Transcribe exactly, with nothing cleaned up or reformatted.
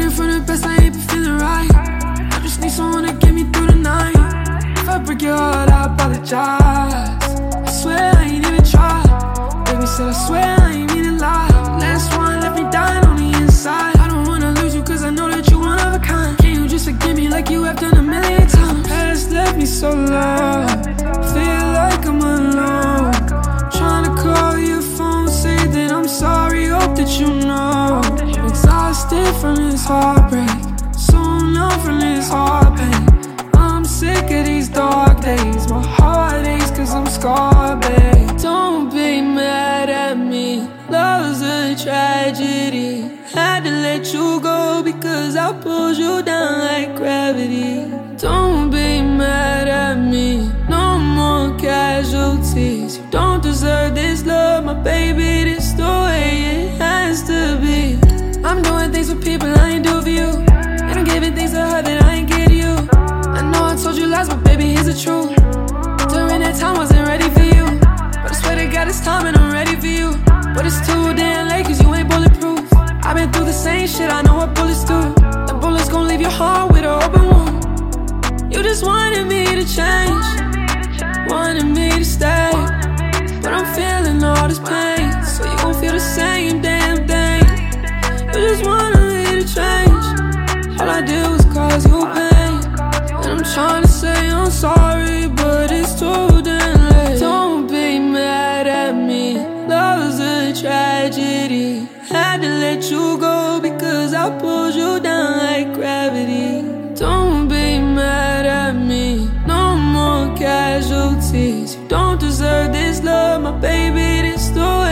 Learning from the best, I ain't been feeling right. I just need someone to get me through the night. If I break your heart, I apologize. I swear I ain't even tried. Baby said I swear I ain't mean to lie. Last one left me dying on the inside. I don't wanna lose you cause I know that you one of a kind. Can you just forgive me like you have done a million times? Past left me so low, feel like I'm alone. Trying to call your phone, say that I'm sorry, hope that you know. Exhausted from this heartbreak, so numb from this heart pain. I'm sick of these dark days, my heart aches cause I'm scarred, babe. Don't be mad at me, love's a tragedy. Had to let you go because I pulled you down like gravity. Don't be mad at me, no more casualties. You don't deserve this love, my baby, this the way it has to be. I'm doing things for people I ain't do for you, and I'm giving things to her that I ain't give to you. I know I told you lies, but baby, here's the truth. During that time, wasn't ready for you, but I swear to God, it's time and I'm ready for you. But it's too damn late cause you ain't bulletproof. I've been through the same shit, I know what bullets do. The bullets gon' leave your heart with an open wound. You just wanted me to change, wanted me to stay, but I'm feeling all this pain, so you gon' feel the same damn thing. You just wanted me to change, all I did was cause you pain. And I'm trying to say I'm sorry, but it's too damn late. Don't be mad at me, love's a tragedy. Had to let you go because I pulled you down like gravity. Don't be mad at me, no more casualties. You don't deserve this love, my baby, this the way